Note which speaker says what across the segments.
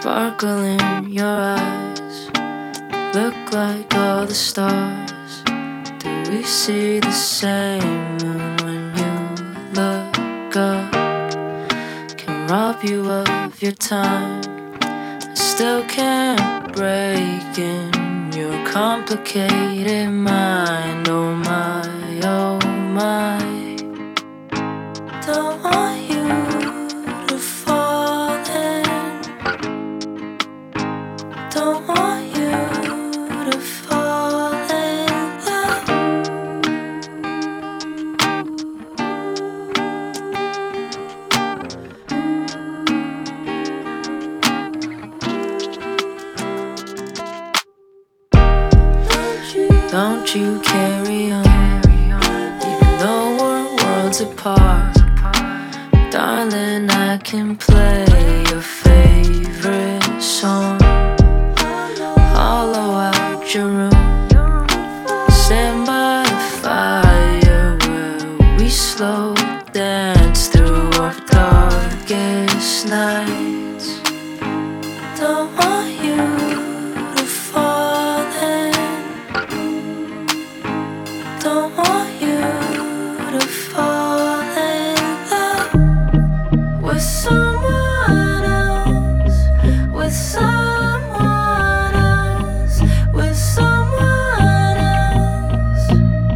Speaker 1: Sparkle in your eyes, look like all the stars. Do we see the same when you look up? Can rob you of your time, I still can't break in your complicated mind. Oh my, oh my. Don't want you to fall in. Don't want you to fall in love. Don't you carry on, even though we're worlds apart. Darling, I can play your favorite song. Hollow out your room, stand by the fire where we slow dance through our darkest nights. Don't want you to fall in. Don't want you to fall in love with someone else, with someone else, with someone else,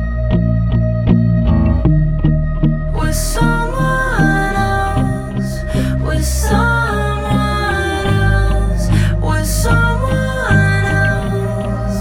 Speaker 1: with someone else, with someone else, with someone else.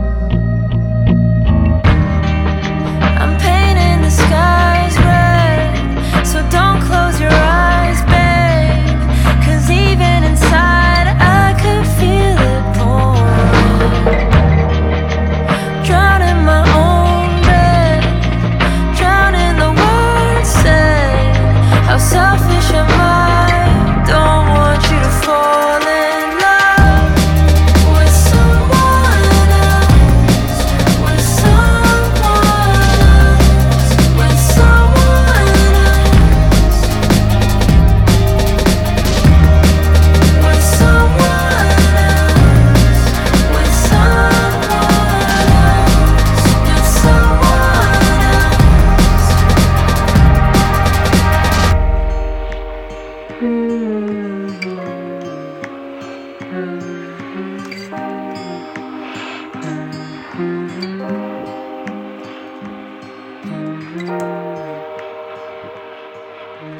Speaker 1: I'm painting the skies red, so don't close your eyes, babe. 'Cause even inside I could feel it pouring. Drowning my own bed, drowning the words said. How selfish am I? Don't want you to fall in love with someone else, with someone else, with someone else, with someone else, with someone else, with someone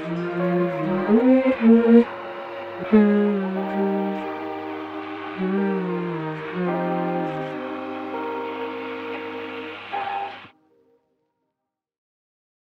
Speaker 1: else.